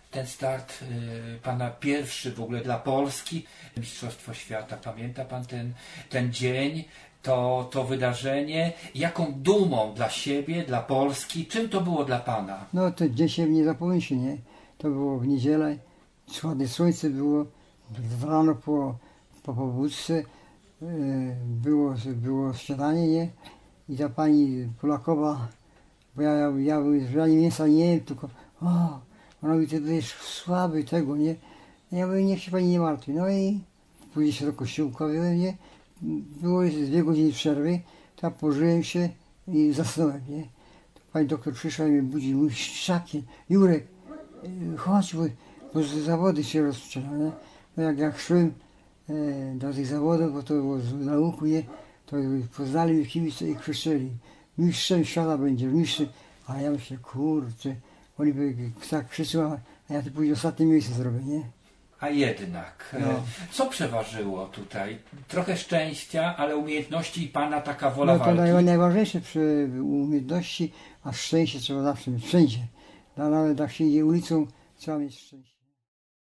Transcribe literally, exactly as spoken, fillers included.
ten start y, pana pierwszy w ogóle dla Polski, Mistrzostwo Świata. Pamięta pan ten, ten dzień, to, to wydarzenie? Jaką dumą dla siebie, dla Polski? Czym to było dla pana? No to dzień się nie zapomni się, nie? To było w niedzielę, ładne słońce było, rano po, po pobudce y, było, było śniadanie, nie? I ta pani Polakowa, bo ja, ja, ja, ja mięsa nie jem, tylko o, ona mówi, ty będziesz słaby tego, nie? Ja mówię, niech się pani nie martwi. No i później się do kościółka wziąłem, nie? Było dwie godziny przerwy, tam położyłem się i zasnąłem, nie? To pani doktor przyszła i mnie budzi, mówi, Szczapień, Jurek, chodź, bo, bo zawody się rozpoczynały, nie? No jak, jak szłem e, do tych zawodów, bo to było z nauku, nie? To poznali mnie kibice i krzyczeli, mistrzem świata będziesz, mistrzem. A ja myślę, kurczę, oni by tak krzyczą, a ja to później ostatnie miejsce zrobię, nie? A jednak, No. e, co przeważyło tutaj? Trochę szczęścia, ale umiejętności i pana taka wola No to walki? naj, najważniejsze przy umiejętności, a szczęście trzeba zawsze mieć, wszędzie. No, nawet jak się idzie ulicą, trzeba mieć szczęście.